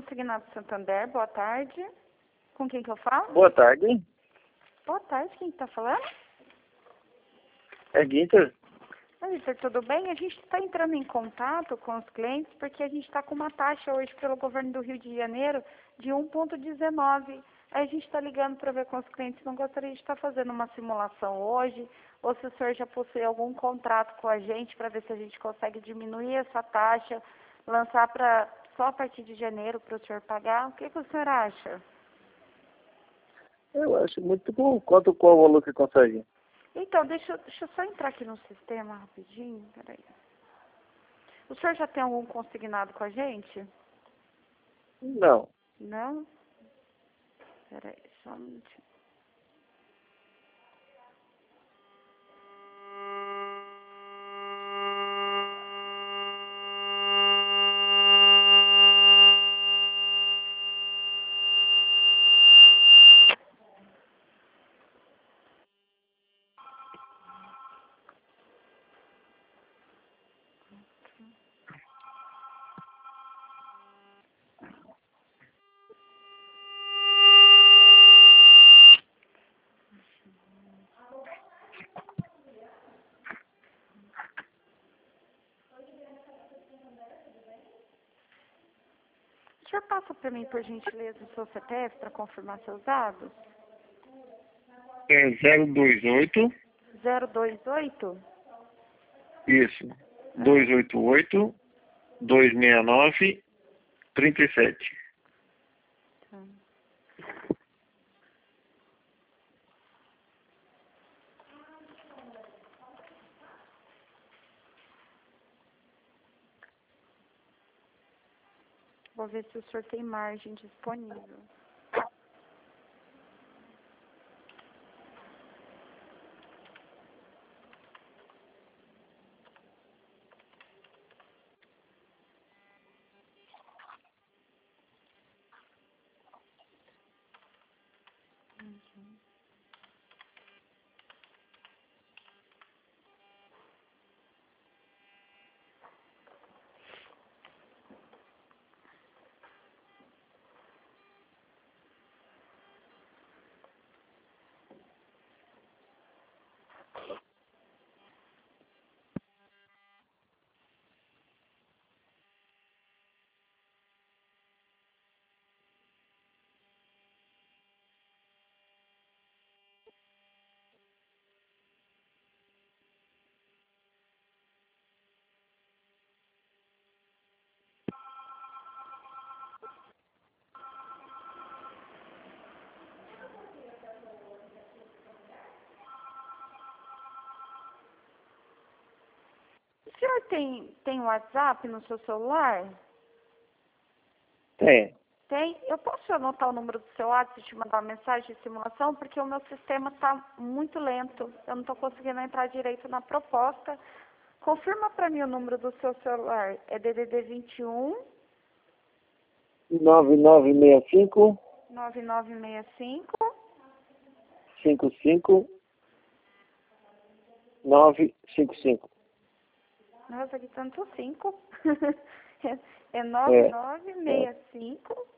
Consignado Santander, boa tarde. Com quem que eu falo? Boa tarde. Boa tarde, quem está falando? É Guinter? Vitor, tudo bem? A gente está entrando em contato com os clientes porque a gente está com uma taxa hoje pelo governo do Rio de Janeiro de 1,19. Aí a gente está ligando para ver com os clientes se não gostaria de estar fazendo uma simulação hoje ou se o senhor já possui algum contrato com a gente para ver se a gente consegue diminuir essa taxa, lançar só a partir de janeiro para o senhor pagar. O que o senhor acha? Eu acho muito bom. Qual o valor que consegue? Então, deixa eu só entrar aqui no sistema rapidinho. Peraí. O senhor já tem algum consignado com a gente? Não. Não? Peraí, só um minutinho. O senhor passa para mim, por gentileza, o seu CPF para confirmar seus dados? É 028. 028? Isso. 288 269 37. Tá. Vou ver se o senhor tem margem disponível. O senhor tem WhatsApp no seu celular? Tem. Tem? Eu posso anotar o número do seu WhatsApp e te mandar uma mensagem de simulação? Porque o meu sistema está muito lento. Eu não estou conseguindo entrar direito na proposta. Confirma para mim o número do seu celular. É DDD 21 9965 9965 55 955. Nossa, aqui tanto 5. É 9965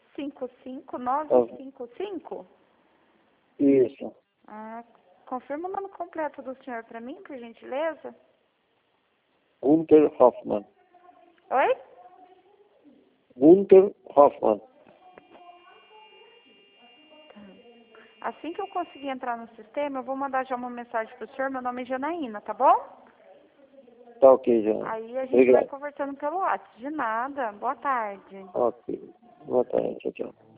55955? Isso. Ah, confirma o nome completo do senhor para mim, por gentileza. Gunther Hoffmann. Oi? Gunther Hoffmann. Assim que eu conseguir entrar no sistema, eu vou mandar já uma mensagem para o senhor. Meu nome é Janaína, tá bom? Tá ok, já. Aí a gente vai Obrigado. conversando pelo WhatsApp. De nada. Boa tarde. Ok. Boa tarde. Tchau, tchau.